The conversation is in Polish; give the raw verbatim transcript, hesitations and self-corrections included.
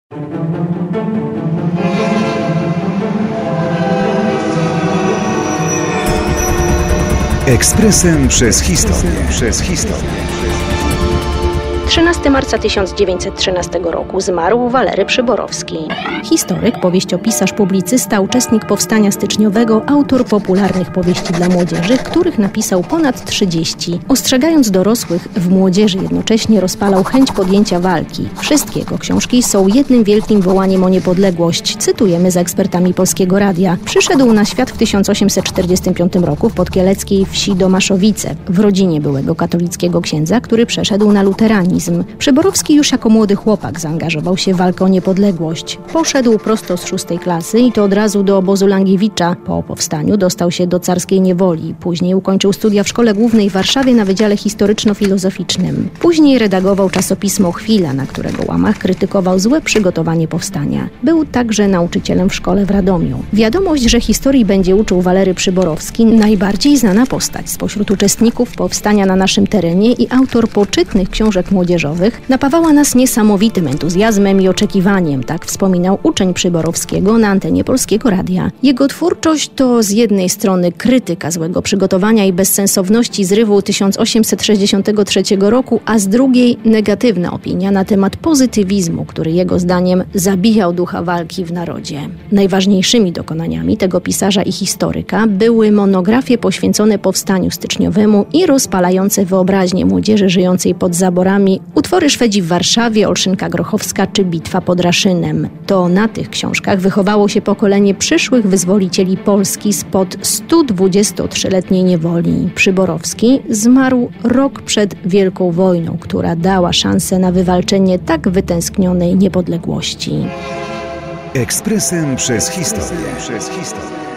Ekspresem przez historię. Przez historię. trzynastego marca tysiąc dziewięćset trzynastego roku zmarł Walery Przyborowski. Historyk, powieściopisarz, publicysta, uczestnik powstania styczniowego, autor popularnych powieści dla młodzieży, których napisał ponad trzydzieści. Ostrzegając dorosłych, w młodzieży jednocześnie rozpalał chęć podjęcia walki. Wszystkie jego książki są jednym wielkim wołaniem o niepodległość. Cytujemy za ekspertami Polskiego Radia. Przyszedł na świat w tysiąc osiemset czterdziestym piątym roku w podkieleckiej wsi Domaszowice, w rodzinie byłego katolickiego księdza, który przeszedł na luteranizm. Przyborowski już jako młody chłopak zaangażował się w walkę o niepodległość. Poszedł prosto z szóstej klasy i to od razu do obozu Langiewicza. Po powstaniu dostał się do carskiej niewoli. Później ukończył studia w Szkole Głównej w Warszawie na Wydziale Historyczno-Filozoficznym. Później redagował czasopismo Chwila, na którego łamach krytykował złe przygotowanie powstania. Był także nauczycielem w szkole w Radomiu. Wiadomość, że historii będzie uczył Walery Przyborowski, najbardziej znana postać spośród uczestników powstania na naszym terenie i autor poczytnych książek młodzieżowych, napawała nas niesamowitym entuzjazmem i oczekiwaniem, tak wspominał uczeń Przyborowskiego na antenie Polskiego Radia. Jego twórczość to z jednej strony krytyka złego przygotowania i bezsensowności zrywu tysiąc osiemset sześćdziesiątego trzeciego roku, a z drugiej negatywna opinia na temat pozytywizmu, który jego zdaniem zabijał ducha walki w narodzie. Najważniejszymi dokonaniami tego pisarza i historyka były monografie poświęcone powstaniu styczniowemu i rozpalające wyobraźnię młodzieży żyjącej pod zaborami utwory Szwedzi w Warszawie, Olszynka Grochowska czy Bitwa pod Raszynem. To na tych książkach wychowało się pokolenie przyszłych wyzwolicieli Polski spod stu dwudziestotrzyletniej niewoli. Przyborowski zmarł rok przed Wielką Wojną, która dała szansę na wywalczenie tak wytęsknionej niepodległości. Ekspresem przez historię. Przez historię.